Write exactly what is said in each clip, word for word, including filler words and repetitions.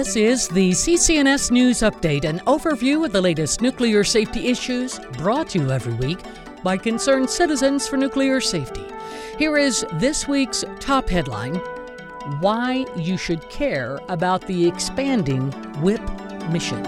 This is the C C N S News Update, an overview of the latest nuclear safety issues brought to you every week by concerned citizens for nuclear safety. Here is this week's top headline: why you should care about the expanding W I P mission.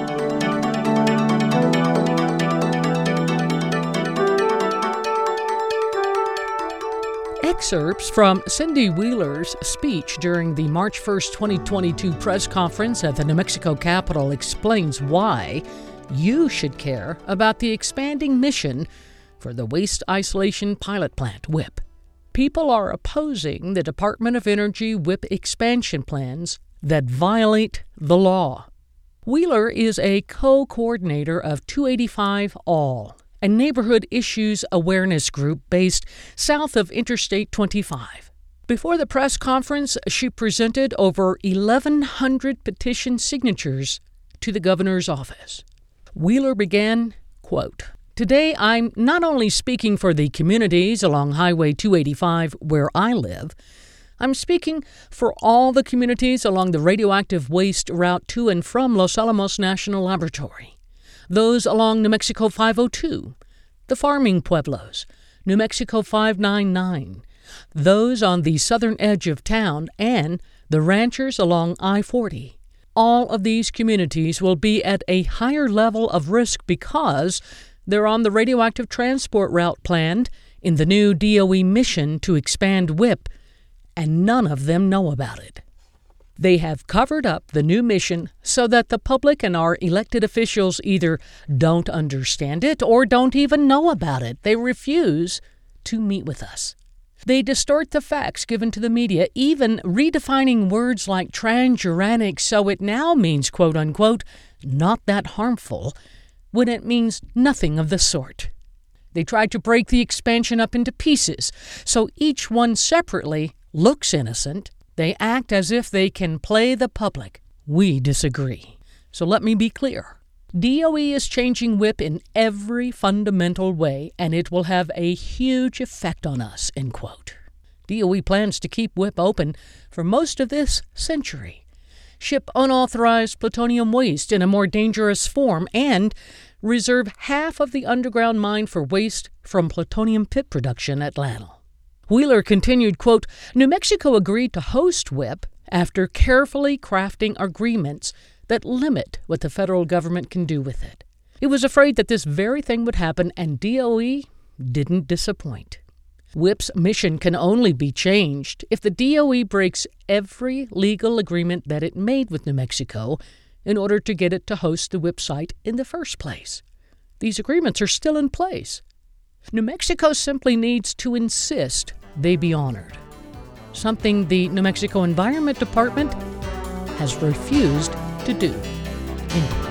Excerpts from Cindy Wheeler's speech during the March first, twenty twenty-two press conference at the New Mexico Capitol explains why you should care about the expanding mission for the Waste Isolation Pilot Plant, W I P. People are opposing the Department of Energy W I P expansion plans that violate the law. Wheeler is a co-coordinator of two eighty-five All, a neighborhood issues awareness group based south of Interstate twenty-five. Before the press conference, she presented over eleven hundred petition signatures to the governor's office. Wheeler began, quote, "Today I'm not only speaking for the communities along Highway two eighty-five where I live, I'm speaking for all the communities along the radioactive waste route to and from Los Alamos National Laboratory, those along New Mexico five oh two, the farming pueblos, New Mexico five ninety-nine, those on the southern edge of town, and the ranchers along I forty. All of these communities will be at a higher level of risk because they're on the radioactive transport route planned in the new D O E mission to expand W I P, and none of them know about it. They have covered up the new mission so that the public and our elected officials either don't understand it or don't even know about it. They refuse to meet with us. They distort the facts given to the media, even redefining words like transuranic so it now means, quote unquote, not that harmful, when it means nothing of the sort. They tried to break the expansion up into pieces, so each one separately looks innocent. They act as if they can play the public. We disagree. So let me be clear. D O E is changing W I P in every fundamental way, and it will have a huge effect on us, end quote. D O E plans to keep W I P open for most of this century, ship unauthorized plutonium waste in a more dangerous form, and reserve half of the underground mine for waste from plutonium pit production at Llano. Wheeler continued, quote, New Mexico agreed to host W I P after carefully crafting agreements that limit what the federal government can do with it. It was afraid that this very thing would happen, and D O E didn't disappoint. W I P's mission can only be changed if the D O E breaks every legal agreement that it made with New Mexico in order to get it to host the W I P site in the first place. These agreements are still in place. New Mexico simply needs to insist they be honored, something the New Mexico Environment Department has refused to do. End quote.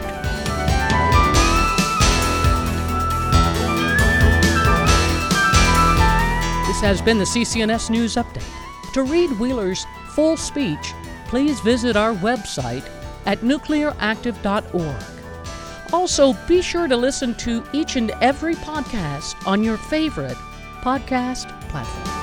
This has been the C C N S News Update. To read Wheeler's full speech, please visit our website at nuclear active dot org. Also, be sure to listen to each and every podcast on your favorite podcast platform.